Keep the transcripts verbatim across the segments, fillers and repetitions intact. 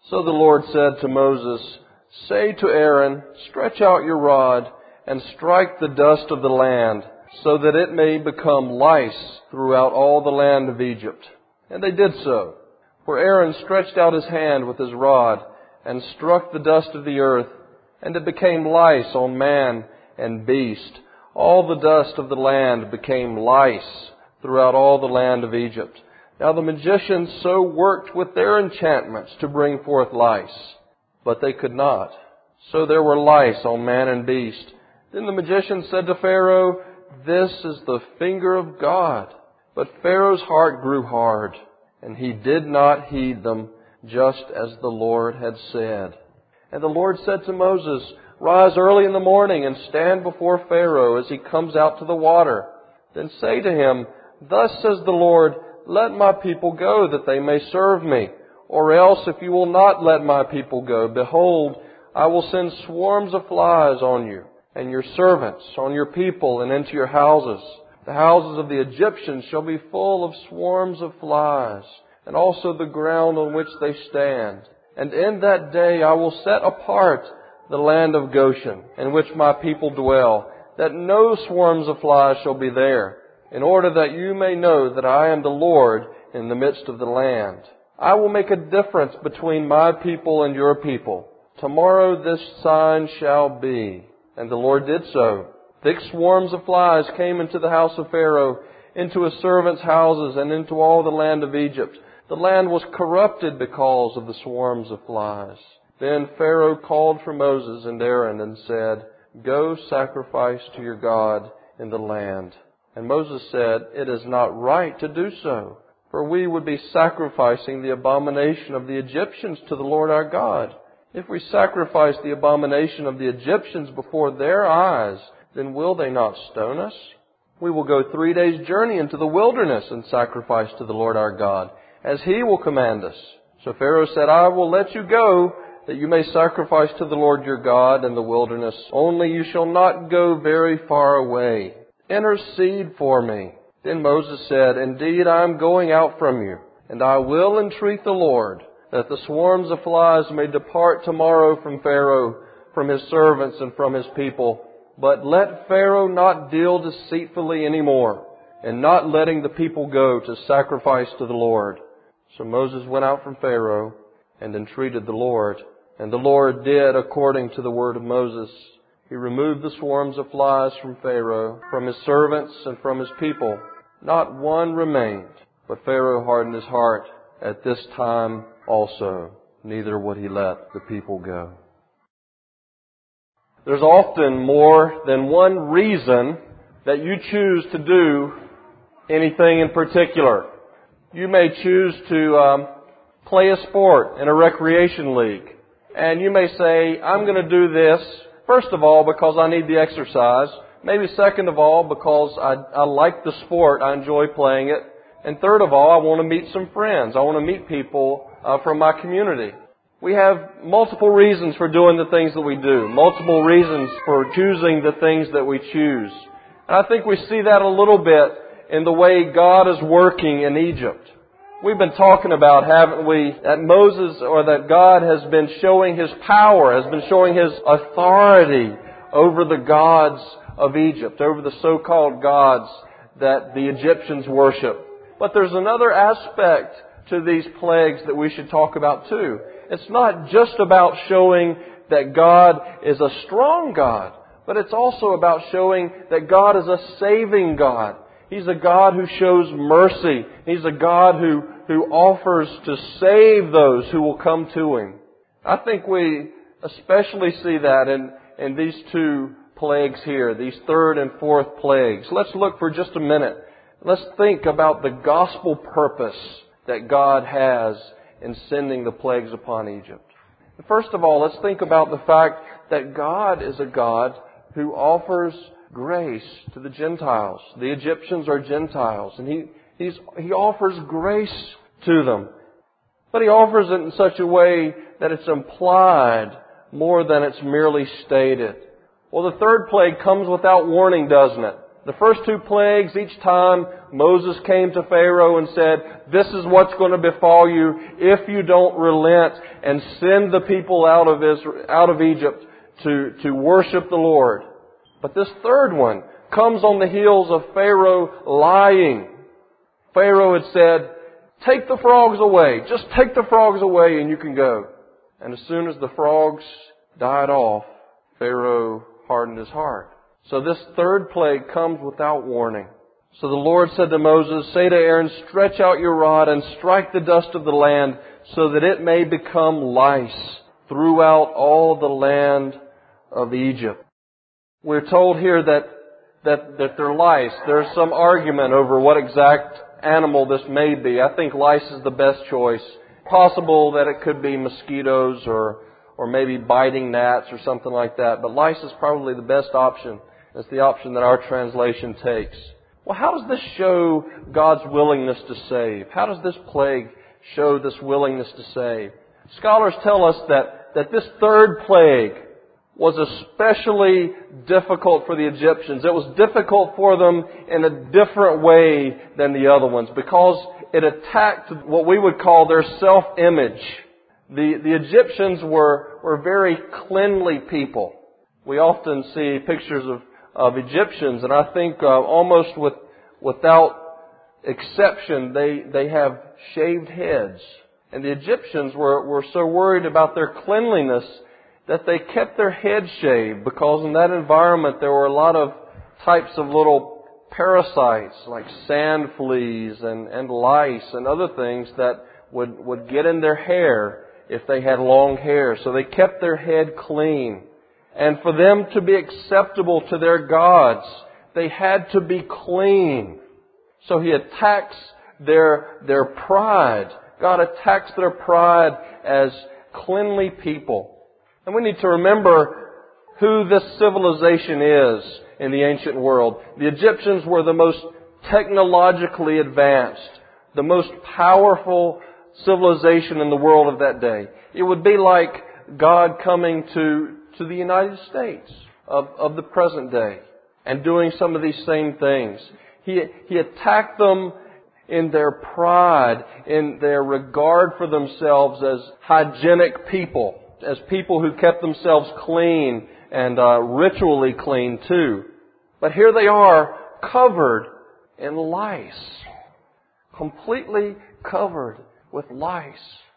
So the Lord said to Moses, "Say to Aaron, stretch out your rod and strike the dust of the land, so that it may become lice throughout all the land of Egypt." And they did so. For Aaron stretched out his hand with his rod and struck the dust of the earth, and it became lice on man and beast. All the dust of the land became lice throughout all the land of Egypt. Now the magicians so worked with their enchantments to bring forth lice, but they could not. So there were lice on man and beast. Then the magician said to Pharaoh, "This is the finger of God." But Pharaoh's heart grew hard, and he did not heed them, just as the Lord had said. And the Lord said to Moses, "Rise early in the morning and stand before Pharaoh as he comes out to the water. Then say to him, 'Thus says the Lord, let my people go, that they may serve me. Or else, if you will not let my people go, behold, I will send swarms of flies on you, and your servants, on your people, and into your houses. The houses of the Egyptians shall be full of swarms of flies, and also the ground on which they stand. And in that day I will set apart the land of Goshen, in which my people dwell, that no swarms of flies shall be there, in order that you may know that I am the Lord in the midst of the land. I will make a difference between my people and your people. Tomorrow this sign shall be." And the Lord did so. Thick swarms of flies came into the house of Pharaoh, into his servants' houses, and into all the land of Egypt. The land was corrupted because of the swarms of flies. Then Pharaoh called for Moses and Aaron and said, "Go sacrifice to your God in the land." And Moses said, "It is not right to do so, for we would be sacrificing the abomination of the Egyptians to the Lord our God. If we sacrifice the abomination of the Egyptians before their eyes, then will they not stone us? We will go three days' journey into the wilderness and sacrifice to the Lord our God, as He will command us." So Pharaoh said, "I will let you go, that you may sacrifice to the Lord your God in the wilderness. Only you shall not go very far away. Intercede for me." Then Moses said, "Indeed, I am going out from you, and I will entreat the Lord, that the swarms of flies may depart tomorrow from Pharaoh, from his servants, and from his people. But let Pharaoh not deal deceitfully any more, and not letting the people go to sacrifice to the Lord." So Moses went out from Pharaoh and entreated the Lord. And the Lord did according to the word of Moses. He removed the swarms of flies from Pharaoh, from his servants, and from his people. Not one remained. But Pharaoh hardened his heart at this time also. Neither would he let the people go. There's often more than one reason that you choose to do anything in particular. You may choose to um, play a sport in a recreation league. And you may say, "I'm going to do this, first of all, because I need the exercise. Maybe second of all, because I, I like the sport. I enjoy playing it. And third of all, I want to meet some friends. I want to meet people uh, from my community." We have multiple reasons for doing the things that we do. Multiple reasons for choosing the things that we choose. And I think we see that a little bit in the way God is working in Egypt. We've been talking about, haven't we, that Moses, or that God has been showing His power, has been showing His authority over the gods of Egypt, over the so-called gods that the Egyptians worship. But there's another aspect to these plagues that we should talk about too. It's not just about showing that God is a strong God, but it's also about showing that God is a saving God. He's a God who shows mercy. He's a God who, who offers to save those who will come to Him. I think we especially see that in, in these two plagues here, these third and fourth plagues. Let's look for just a minute. Let's think about the gospel purpose that God has in sending the plagues upon Egypt. First of all, let's think about the fact that God is a God who offers grace to the Gentiles. The Egyptians are Gentiles, and He he's, He offers grace to them. But He offers it in such a way that it's implied more than it's merely stated. Well, the third plague comes without warning, doesn't it? The first two plagues, each time Moses came to Pharaoh and said, this is what's going to befall you if you don't relent and send the people out of Israel, out of Egypt to, to worship the Lord. But this third one comes on the heels of Pharaoh lying. Pharaoh had said, take the frogs away. Just take the frogs away and you can go. And as soon as the frogs died off, Pharaoh hardened his heart. So this third plague comes without warning. So the Lord said to Moses, say to Aaron, stretch out your rod and strike the dust of the land so that it may become lice throughout all the land of Egypt. We're told here that, that, that they're lice. There's some argument over what exact animal this may be. I think lice is the best choice. Possible that it could be mosquitoes or, or maybe biting gnats or something like that. But lice is probably the best option. It's the option that our translation takes. Well, how does this show God's willingness to save? How does this plague show this willingness to save? Scholars tell us that, that this third plague was especially difficult for the Egyptians. It was difficult for them in a different way than the other ones because it attacked what we would call their self-image. The, the Egyptians were, were very cleanly people. We often see pictures of of Egyptians, and I think uh, almost with, without exception, they, they have shaved heads. And the Egyptians were, were so worried about their cleanliness that they kept their heads shaved, because in that environment there were a lot of types of little parasites like sand fleas and, and lice and other things that would, would get in their hair if they had long hair. So they kept their head clean. And for them to be acceptable to their gods, they had to be clean. So He attacks their, their pride. God attacks their pride as cleanly people. And we need to remember who this civilization is in the ancient world. The Egyptians were the most technologically advanced, the most powerful civilization in the world of that day. It would be like God coming to to the United States of, of the present day and doing some of these same things. He, he attacked them in their pride, in their regard for themselves as hygienic people, as people who kept themselves clean and uh, ritually clean too. But here they are covered in lice, completely covered with lice.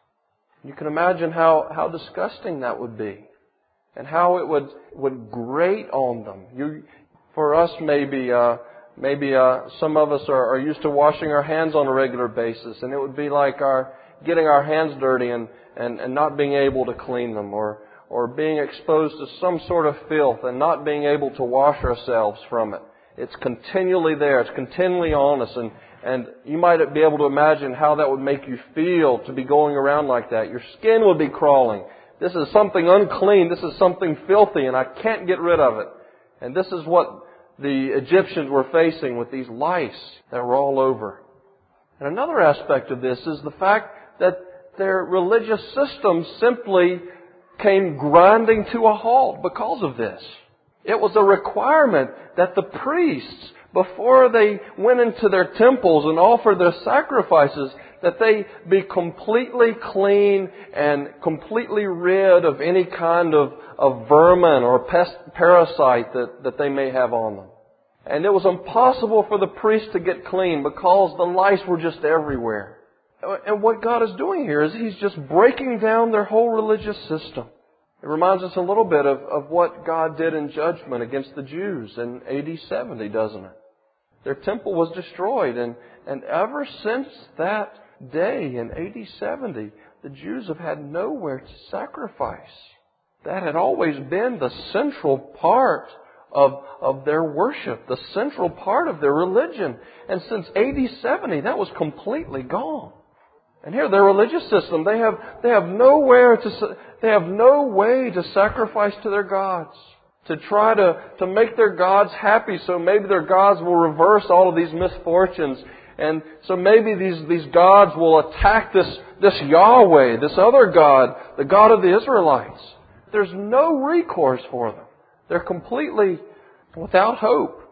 You can imagine how, how disgusting that would be. And how it would, would grate on them. You, for us, maybe, uh, maybe, uh, some of us are, are used to washing our hands on a regular basis, and it would be like our, getting our hands dirty and, and, and not being able to clean them, or, or being exposed to some sort of filth and not being able to wash ourselves from it. It's continually there. It's continually on us, and, and you might be able to imagine how that would make you feel to be going around like that. Your skin would be crawling. This is something unclean. This is something filthy, and I can't get rid of it. And this is what the Egyptians were facing with these lice that were all over. And another aspect of this is the fact that their religious system simply came grinding to a halt because of this. It was a requirement that the priests, before they went into their temples and offered their sacrifices, that they be completely clean and completely rid of any kind of, of vermin or pest, parasite that, that they may have on them. And it was impossible for the priests to get clean because the lice were just everywhere. And what God is doing here is He's just breaking down their whole religious system. It reminds us a little bit of, of what God did in judgment against the Jews in A D seventy, doesn't it? Their temple was destroyed, and, and ever since that day in A D seventy, the Jews have had nowhere to sacrifice. That had always been the central part of, of their worship, the central part of their religion. And since A D seventy, that was completely gone. And here, their religious system, they have, they have nowhere to, they have no way to sacrifice to their gods, to try to, to make their gods happy, so maybe their gods will reverse all of these misfortunes. And so maybe these, these gods will attack this, this Yahweh, this other God, the God of the Israelites. There's no recourse for them. They're completely without hope.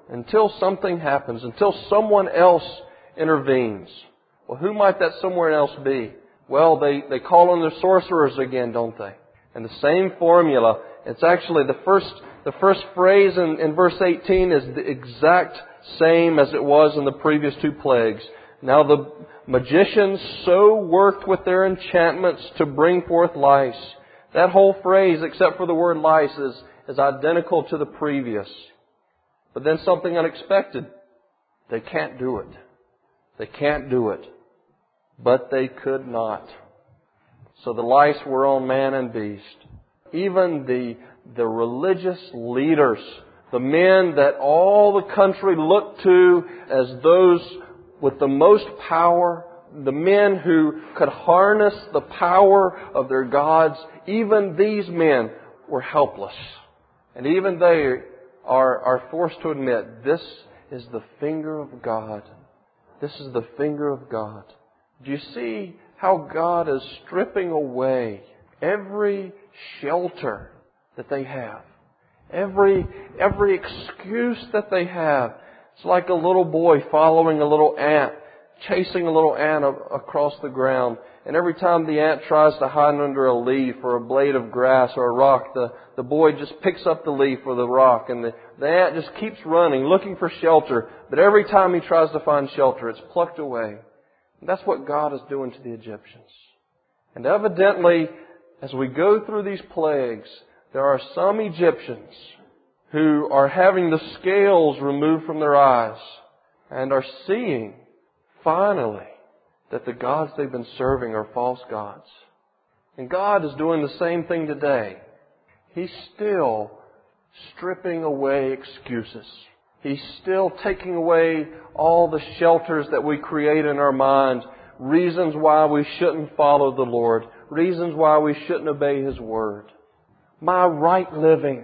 until something happens, until someone else intervenes. Well, who might that someone else be? Well, they, they call on the sorcerers again, don't they? And the same formula. It's actually the first the first phrase in, in verse eighteen is the exact same as it was in the previous two plagues. Now the magicians so worked with their enchantments to bring forth lice. That whole phrase, except for the word lice, is, is identical to the previous. But then something unexpected. They can't do it. They can't do it. But they could not. So the lice were on man and beast. Even the, the religious leaders, the men that all the country looked to as those with the most power, the men who could harness the power of their gods, even these men were helpless. And even they are, are forced to admit, this is the finger of God. This is the finger of God. Do you see how God is stripping away every shelter that they have? Every, every excuse that they have. It's like a little boy following a little ant, chasing a little ant across the ground. And every time the ant tries to hide under a leaf or a blade of grass or a rock, the, the boy just picks up the leaf or the rock. And the, the ant just keeps running, looking for shelter. But every time he tries to find shelter, it's plucked away. And that's what God is doing to the Egyptians. And evidently, as we go through these plagues, there are some Egyptians who are having the scales removed from their eyes and are seeing, finally, that the gods they've been serving are false gods. And God is doing the same thing today. He's still stripping away excuses. He's still taking away all the shelters that we create in our mind, reasons why we shouldn't follow the Lord, reasons why we shouldn't obey His Word. My right living,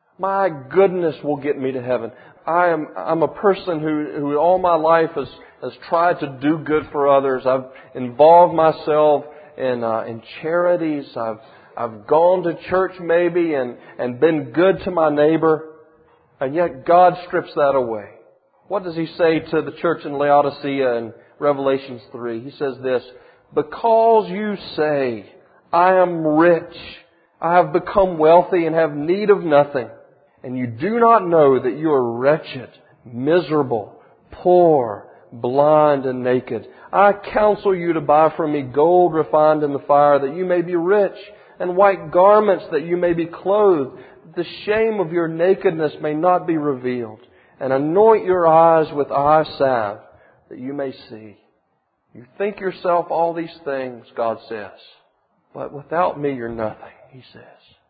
my goodness will get me to heaven. I am, I'm a person who, who all my life has, has tried to do good for others. I've involved myself in, uh, in charities. I've, I've gone to church maybe and, and been good to my neighbor. And yet God strips that away. What does He say to the church in Laodicea in Revelation three? He says this, because you say, I am rich, I have become wealthy and have need of nothing, and you do not know that you are wretched, miserable, poor, blind, and naked. I counsel you to buy from me gold refined in the fire, that you may be rich, and white garments, that you may be clothed, that the shame of your nakedness may not be revealed. And anoint your eyes with eye salve, that you may see. You think yourself all these things, God says, but without me you're nothing, He says.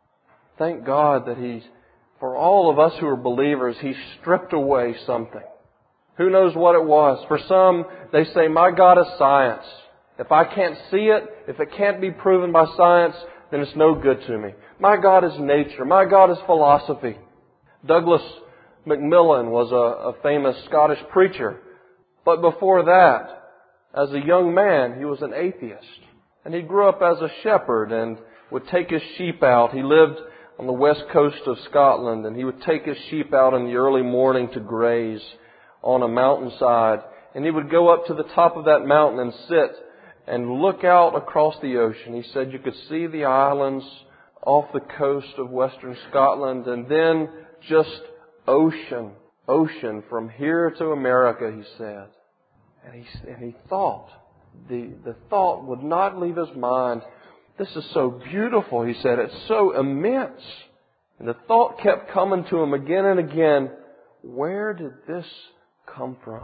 Thank God that He's, for all of us who are believers, He's stripped away something. Who knows what it was? For some, they say, my God is science. If I can't see it, if it can't be proven by science, then it's no good to me. My God is nature. My God is philosophy. Douglas Macmillan was a, a famous Scottish preacher. But before that, as a young man, he was an atheist. And he grew up as a shepherd and would take his sheep out. He lived on the west coast of Scotland, and he would take his sheep out in the early morning to graze on a mountainside. And he would go up to the top of that mountain and sit and look out across the ocean. He said you could see the islands off the coast of western Scotland, and then just ocean, ocean from here to America, he said. And he, and he thought, the, the thought would not leave his mind, this is so beautiful, he said, it's so immense. And the thought kept coming to him again and again, where did this come from?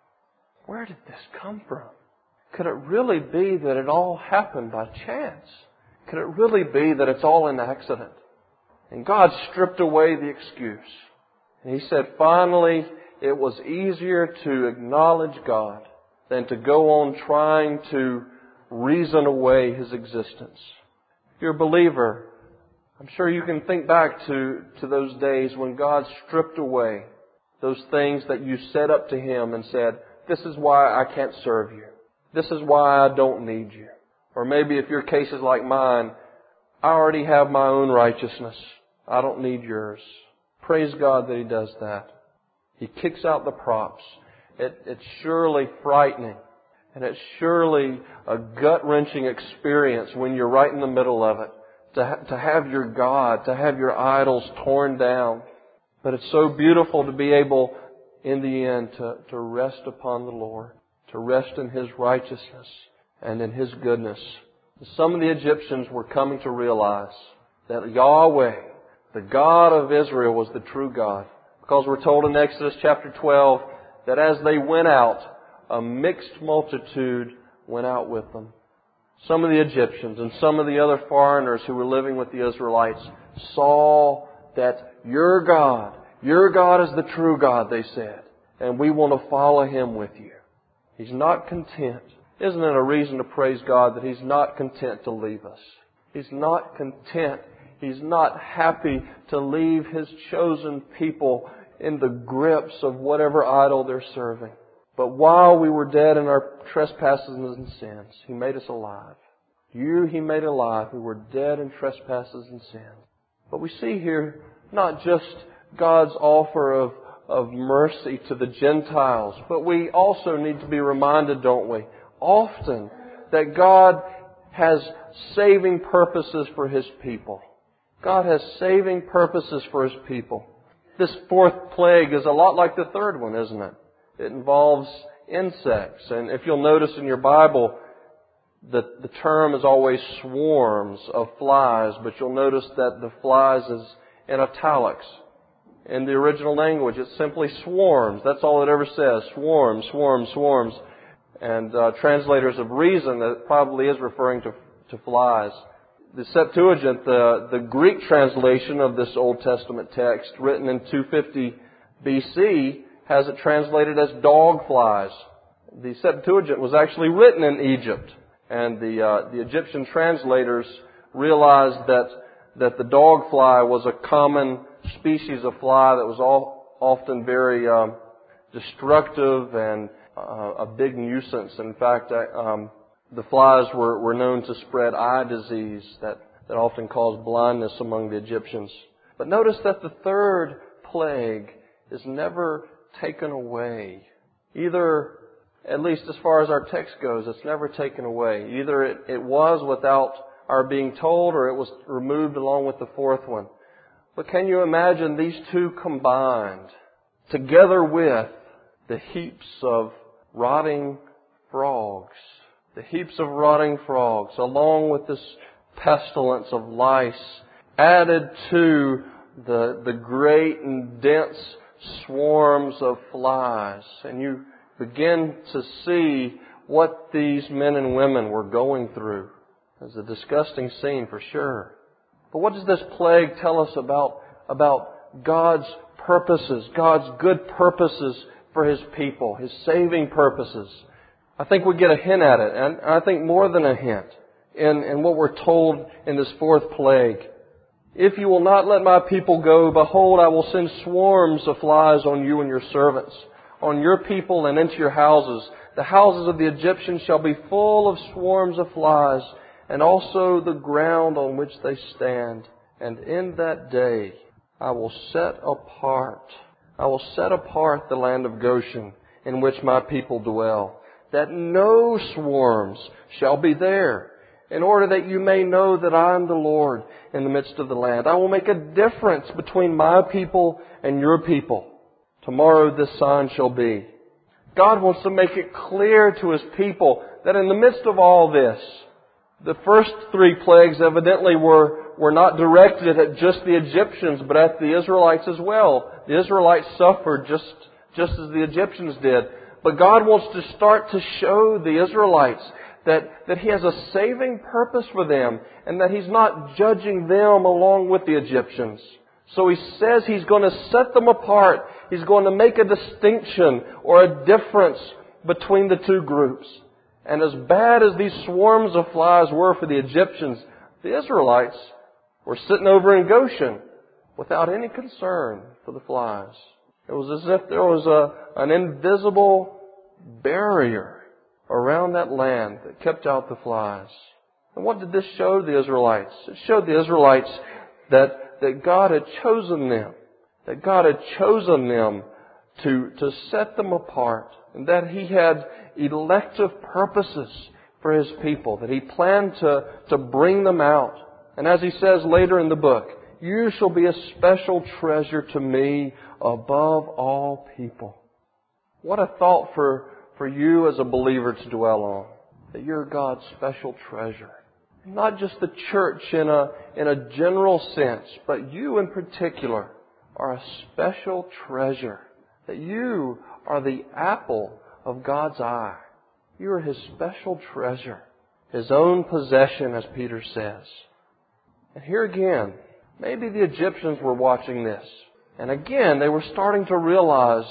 Where did this come from? Could it really be that it all happened by chance? Could it really be that it's all an accident? And God stripped away the excuse. And He said, finally, it was easier to acknowledge God than to go on trying to reason away His existence. If you're a believer, I'm sure you can think back to, to those days when God stripped away those things that you said up to Him and said, this is why I can't serve you. This is why I don't need you. Or maybe if your case is like mine, I already have my own righteousness. I don't need yours. Praise God that He does that. He kicks out the props. It, it's surely frightening. And it's surely a gut-wrenching experience when you're right in the middle of it. To, ha- to have your God, to have your idols torn down. But it's so beautiful to be able, in the end, to, to rest upon the Lord. To rest in His righteousness and in His goodness. Some of the Egyptians were coming to realize that Yahweh, the God of Israel, was the true God. Because we're told in Exodus chapter twelve that as they went out, a mixed multitude went out with them. Some of the Egyptians and some of the other foreigners who were living with the Israelites saw that your God, your God is the true God, they said, and we want to follow Him with you. He's not content. Isn't it a reason to praise God that He's not content to leave us? He's not content. He's not happy to leave His chosen people in the grips of whatever idol they're serving. But while we were dead in our trespasses and sins, He made us alive. You He made alive. We were dead in trespasses and sins. But we see here not just God's offer of, of mercy to the Gentiles, but we also need to be reminded, don't we, often that God has saving purposes for His people. God has saving purposes for His people. This fourth plague is a lot like the third one, isn't it? It involves insects. And if you'll notice in your Bible, the, the term is always swarms of flies, but you'll notice that the flies is in italics. In the original language, it's simply swarms. That's all it ever says. Swarms, swarms, swarms. And uh, translators of reason that it probably is referring to, to flies. The Septuagint, the, the Greek translation of this Old Testament text, written in two fifty B C, has it translated as dog flies. The Septuagint was actually written in Egypt, and the uh, the Egyptian translators realized that that the dog fly was a common species of fly that was all, often very um, destructive and uh, a big nuisance. In fact, I, um, the flies were, were known to spread eye disease that, that often caused blindness among the Egyptians. But notice that the third plague is never taken away. Either, at least as far as our text goes, it's never taken away. Either it, it was without our being told, or it was removed along with the fourth one. But can you imagine these two combined, together with the heaps of rotting frogs, the heaps of rotting frogs, along with this pestilence of lice, added to the, the great and dense swarms of flies. And you begin to see what these men and women were going through. It's a disgusting scene for sure. But what does this plague tell us about, about God's purposes, God's good purposes for His people, His saving purposes? I think we get a hint at it, and I think more than a hint in, in what we're told in this fourth plague. If you will not let my people go, behold, I will send swarms of flies on you and your servants, on your people and into your houses. The houses of the Egyptians shall be full of swarms of flies, and also the ground on which they stand. And in that day I will set apart, I will set apart the land of Goshen, in which my people dwell, that no swarms shall be there, in order that you may know that I am the Lord in the midst of the land. I will make a difference between my people and your people. Tomorrow this sign shall be. God wants to make it clear to His people that in the midst of all this, the first three plagues evidently were, were not directed at just the Egyptians, but at the Israelites as well. The Israelites suffered just, just as the Egyptians did. But God wants to start to show the Israelites that, that He has a saving purpose for them, and that He's not judging them along with the Egyptians. So He says He's going to set them apart. He's going to make a distinction or a difference between the two groups. And as bad as these swarms of flies were for the Egyptians, the Israelites were sitting over in Goshen without any concern for the flies. It was as if there was a, an invisible barrier around that land that kept out the flies. And what did this show the Israelites? It showed the Israelites that, that God had chosen them, that God had chosen them to, to set them apart, and that He had elective purposes for His people, that He planned to, to bring them out. And as He says later in the book, you shall be a special treasure to me above all people. What a thought for, for you as a believer to dwell on, that you're God's special treasure. Not just the church in a, in a general sense, but you in particular are a special treasure. That you are the apple of God's eye. You are His special treasure. His own possession, as Peter says. And here again, maybe the Egyptians were watching this. And again, they were starting to realize,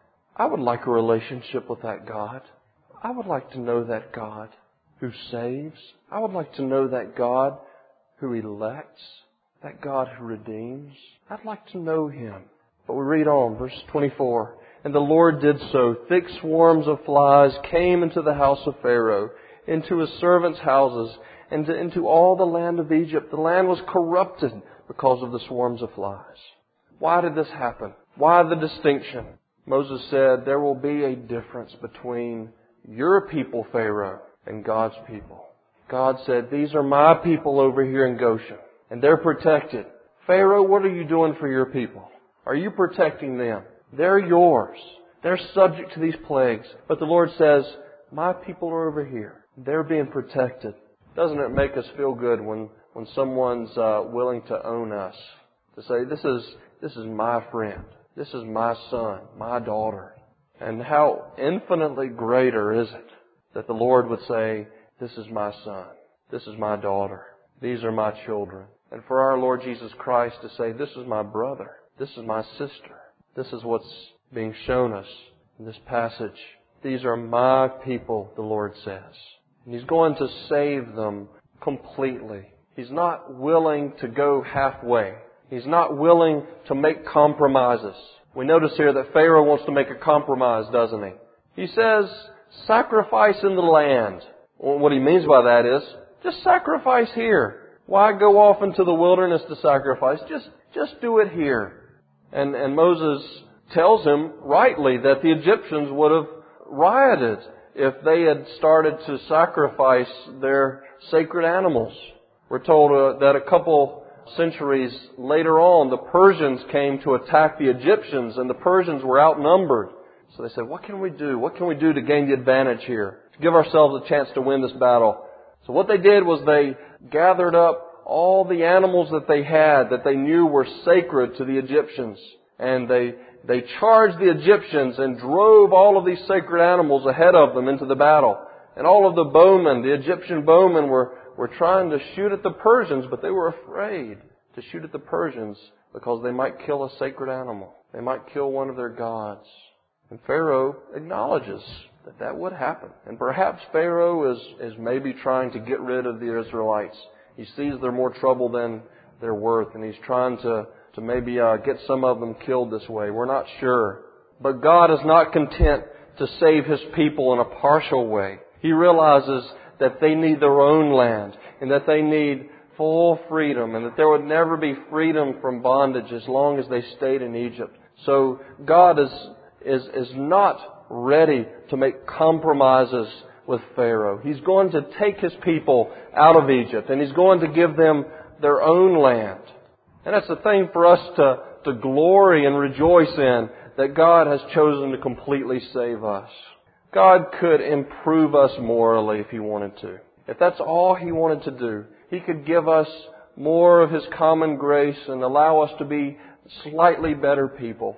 I would like a relationship with that God. I would like to know that God who saves. I would like to know that God who elects, that God who redeems. I'd like to know Him. But we read on, verse twenty-four. And the Lord did so. Thick swarms of flies came into the house of Pharaoh, into his servants' houses, and into all the land of Egypt. The land was corrupted because of the swarms of flies. Why did this happen? Why the distinction? Moses said, there will be a difference between your people, Pharaoh, and God's people. God said, these are my people over here in Goshen, and they're protected. Pharaoh, what are you doing for your people? Are you protecting them? They're yours. They're subject to these plagues. But the Lord says, my people are over here. They're being protected. Doesn't it make us feel good when, when someone's uh, willing to own us? To say, this is, this is my friend. This is my son, my daughter. And how infinitely greater is it that the Lord would say, this is my son. This is my daughter. These are my children. And for our Lord Jesus Christ to say, this is my brother. This is my sister. This is what's being shown us in this passage. These are my people, the Lord says. And He's going to save them completely. He's not willing to go halfway. He's not willing to make compromises. We notice here that Pharaoh wants to make a compromise, doesn't he? He says, sacrifice in the land. Well, what he means by that is, just sacrifice here. Why go off into the wilderness to sacrifice? Just, just do it here. And, and Moses tells him rightly that the Egyptians would have rioted if they had started to sacrifice their sacred animals. We're told uh, that a couple centuries later on, the Persians came to attack the Egyptians, and the Persians were outnumbered. So they said, what can we do? What can we do to gain the advantage here? To give ourselves a chance to win this battle. So what they did was they gathered up all the animals that they had that they knew were sacred to the Egyptians. And they, they charged the Egyptians and drove all of these sacred animals ahead of them into the battle. And all of the bowmen, the Egyptian bowmen, were, were trying to shoot at the Persians, but they were afraid to shoot at the Persians because they might kill a sacred animal. They might kill one of their gods. And Pharaoh acknowledges that that would happen. And perhaps Pharaoh is, is maybe trying to get rid of the Israelites. He sees they're more trouble than they're worth, and he's trying to, to maybe uh, get some of them killed this way. We're not sure. But God is not content to save His people in a partial way. He realizes that they need their own land, and that they need full freedom, and that there would never be freedom from bondage as long as they stayed in Egypt. So God is, is, is not ready to make compromises with Pharaoh. He's going to take His people out of Egypt, and He's going to give them their own land. And that's the thing for us to, to glory and rejoice in, that God has chosen to completely save us. God could improve us morally if He wanted to. If that's all He wanted to do, He could give us more of His common grace and allow us to be slightly better people.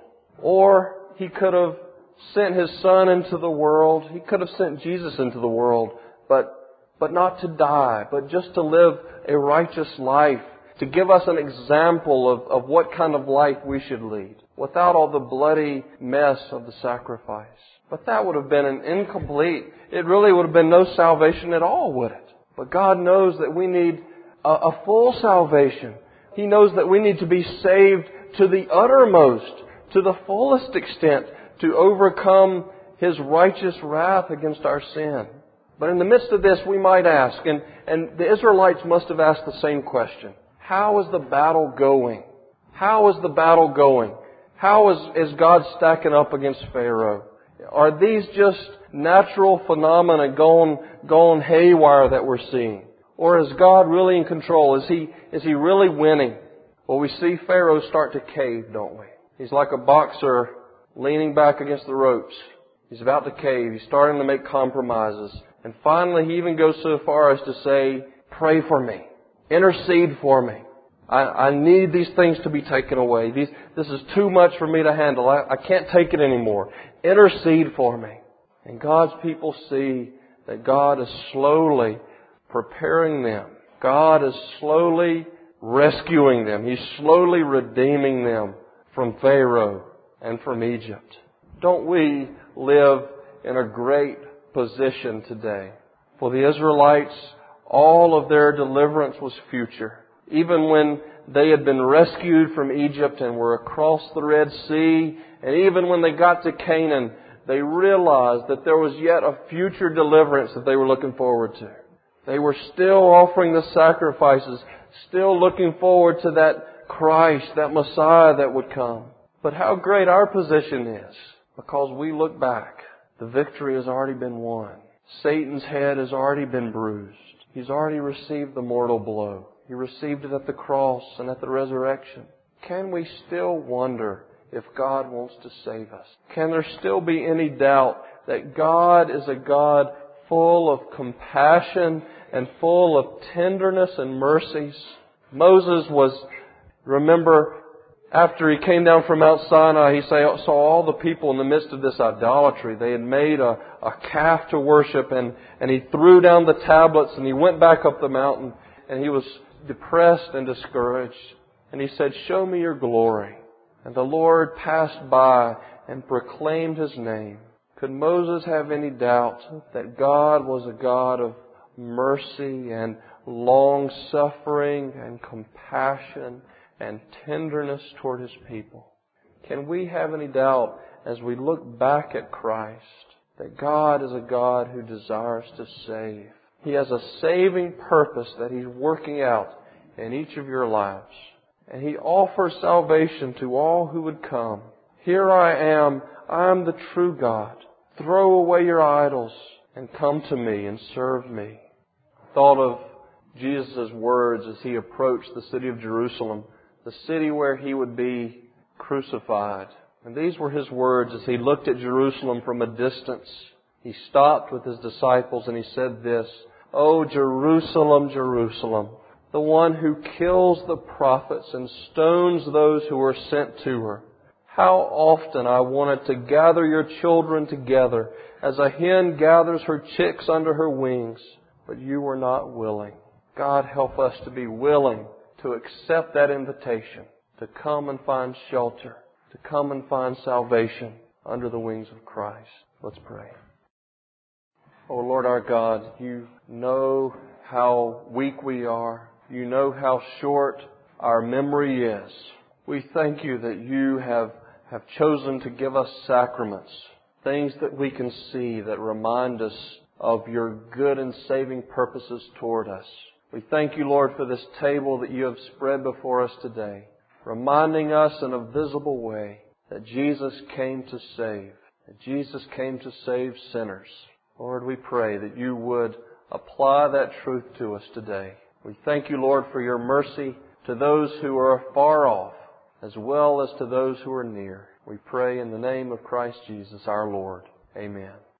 Or He could have sent His Son into the world. He could have sent Jesus into the world, but but not to die, but just to live a righteous life, to give us an example of, of what kind of life we should lead, without all the bloody mess of the sacrifice. But that would have been an incomplete, it really would have been no salvation at all, would it? But God knows that we need a, a full salvation. He knows that we need to be saved to the uttermost, to the fullest extent, to overcome His righteous wrath against our sin. But in the midst of this, we might ask, and, and the Israelites must have asked the same question. How is the battle going? How is the battle going? How is, is God stacking up against Pharaoh? Are these just natural phenomena gone, gone haywire that we're seeing? Or is God really in control? Is He, is He really winning? Well, we see Pharaoh start to cave, don't we? He's like a boxer leaning back against the ropes. He's about to cave. He's starting to make compromises. And finally, he even goes so far as to say, pray for me. Intercede for me. I, I need these things to be taken away. These, this is too much for me to handle. I, I can't take it anymore. Intercede for me. And God's people see that God is slowly preparing them. God is slowly rescuing them. He's slowly redeeming them from Pharaoh and from Egypt. Don't we live in a great position today? For the Israelites, all of their deliverance was future. Even when they had been rescued from Egypt and were across the Red Sea, and even when they got to Canaan, they realized that there was yet a future deliverance that they were looking forward to. They were still offering the sacrifices, still looking forward to that Christ, that Messiah that would come. But how great our position is, because we look back. The victory has already been won. Satan's head has already been bruised. He's already received the mortal blow. He received it at the cross and at the resurrection. Can we still wonder if God wants to save us? Can there still be any doubt that God is a God full of compassion and full of tenderness and mercies? Moses was, remember, after he came down from Mount Sinai, he saw all the people in the midst of this idolatry. They had made a, a calf to worship, and, and he threw down the tablets, and he went back up the mountain, and he was depressed and discouraged. And he said, show me your glory. And the Lord passed by and proclaimed His name. Could Moses have any doubt that God was a God of mercy and long-suffering and compassion and tenderness toward His people? Can we have any doubt as we look back at Christ that God is a God who desires to save? He has a saving purpose that He's working out in each of your lives. And He offers salvation to all who would come. Here I am. I am the true God. Throw away your idols and come to me and serve me. Thought of Jesus' words as He approached the city of Jerusalem, the city where He would be crucified. And these were His words as He looked at Jerusalem from a distance. He stopped with His disciples and He said this, "O Jerusalem, Jerusalem, the one who kills the prophets and stones those who are sent to her. How often I wanted to gather your children together as a hen gathers her chicks under her wings, but you were not willing." God, help us to be willing to accept that invitation, to come and find shelter, to come and find salvation under the wings of Christ. Let's pray. Oh Lord our God, You know how weak we are. You know how short our memory is. We thank You that You have, have chosen to give us sacraments, things that we can see that remind us of Your good and saving purposes toward us. We thank You, Lord, for this table that You have spread before us today, reminding us in a visible way that Jesus came to save, that Jesus came to save sinners. Lord, we pray that You would apply that truth to us today. We thank You, Lord, for Your mercy to those who are far off, as well as to those who are near. We pray in the name of Christ Jesus our Lord. Amen.